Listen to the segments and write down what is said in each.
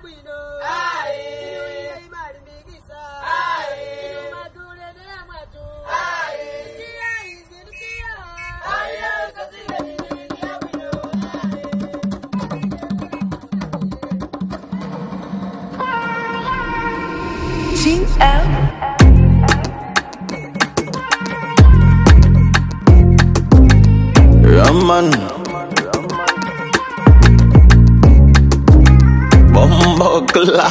Raman Bombokla.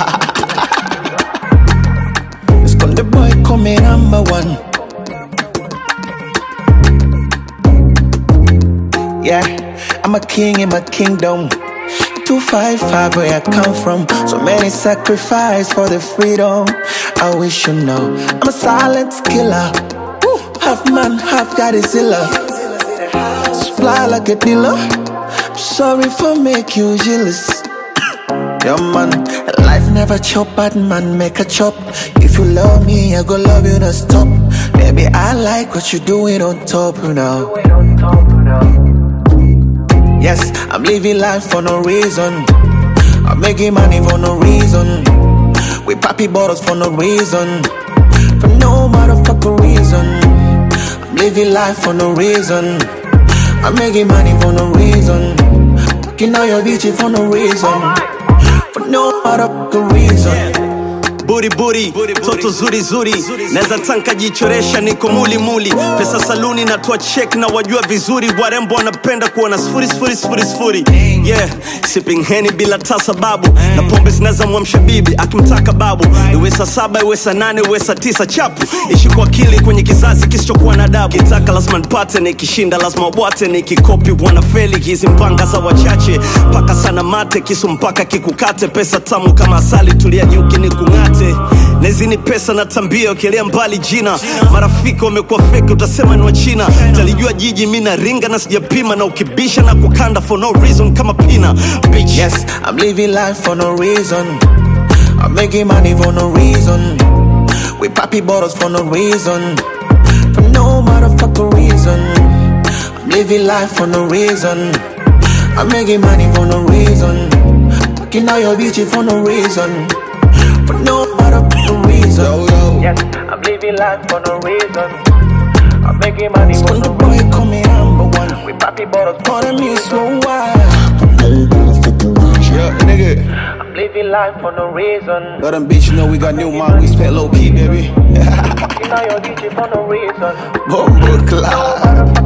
It's called the boy coming number one. Yeah, I'm a king in my kingdom. 255 where I come from. So many sacrifice for the freedom. I wish you know I'm a silent killer. Half man, half Godzilla. Supply like a dealer. I'm sorry for make you jealous. Yeah man, life never chop, bad man make a chop. If you love me, I go love you, don't stop. Baby, I like what you doing on top, you know. Yes, I'm living life for no reason. I'm making money for no reason. We poppy bottles for no reason. For no motherfucking reason. I'm living life for no reason. I'm making money for no reason. Fucking all your bitches for no reason. For no motherfucking reason. Buri buri, toto zuri zuri. Neza tanka jichoresha niko muli muli. Pesa saluni na tuwa check na wajua vizuri. Warembo wanapenda kuona sfuri sfuri sfuri sfuri. Yeah, sipping Henny bila ta sababu. Na pombe zinaweza muamsha bibi akimtaka babu. Iwe saa 7, iwe saa 8, iwe saa 9 chapu. Ishi kwa akili kwenye kizazi kisichokuwa na adabu. Kitaka lazima nipate, nikishinda lazima ubwate. Nikikopi wanafeli, hizi mpanga za wachache. Paka sana mate, kisu mpaka kikukate. Pesa tamu kama asali, tulia nyuki ni kungate. Nezi ni pesa na tambia, ukielea mbali jina. Marafiki wamekuwa fake, utasema ni wa China. Talijua jiji mina ringa na sijapima. Na ukibisha na kukanda for no reason kama pina. Bitch. Yes, I'm living life for no reason. I'm making money for no reason. We poppy bottles for no reason. For no motherfucking reason. I'm living life for no reason. I'm making money for no reason. Fucking all your bitches for no reason. For no motherfucking reason. Yes, I'm living life for no reason. I'm making money for no reason. Boy coming number one. We poppy bottles for no reason. So why? Yeah, nigga. I'm living life for no reason. Let them bitch know we got new mind. We spent low key, baby. You know your DJ for no reason. Bombokla.